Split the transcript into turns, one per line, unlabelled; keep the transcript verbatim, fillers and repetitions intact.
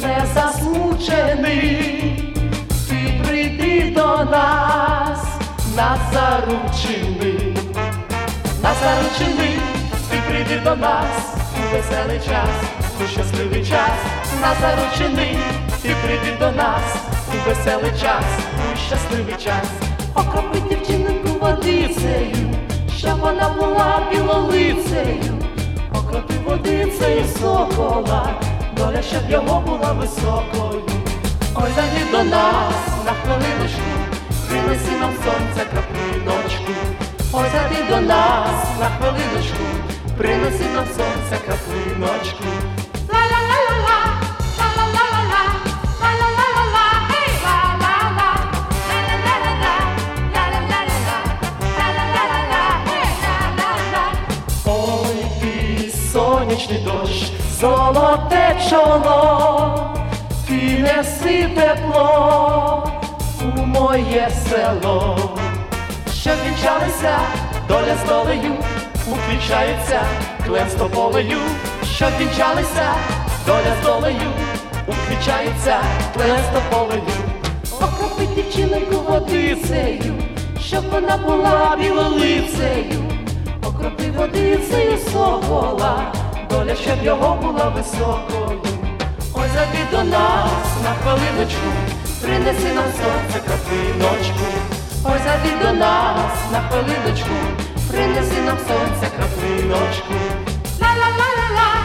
не засмучений, ти прийди до нас, нас заручений, нас заручений, ти прийди до нас у веселий час, у щасливий час, нас заручений, ти прийди до нас у веселий час, у щасливий час. Окропи дівчинку водицею, щоб вона була білолицею, окропи водицею сокола, доля, щоб його була високою. Ой, зайди до нас на хвилиночку, принеси нам сонця краплиночку. Ой, зайди до нас на хвилиночку, принеси нам сонця краплиночку.
Ла-ла-ла-ла-ла, ла-ла-ла-ла-ла, ла-ла-ла-ла-ла, гей, ла-ла-ла, ла-ла-ла-ла-ла, ла-ла-ла-ла-ла, ла-ла-ла-ла-ла, гей, ла-ла-ла.
Ой, ти сонячний дощ, золоте чоло, ти неси тепло у моє село. Щоб вінчалися доля з долею, уквічається клен з тополею. Щоб вінчалися доля з долею, уквічається клен з тополею. Окропи дівчинку водицею, щоб вона була білолицею, окропи водицею сокола, доля, щоб його була високою. Ой, зайди до нас на хвилиночку, принеси нам сонця краплиночку. Ой, зайди до нас на хвилиночку, принеси нам сонця краплиночку.
Ла-ла-ла-ла-ла.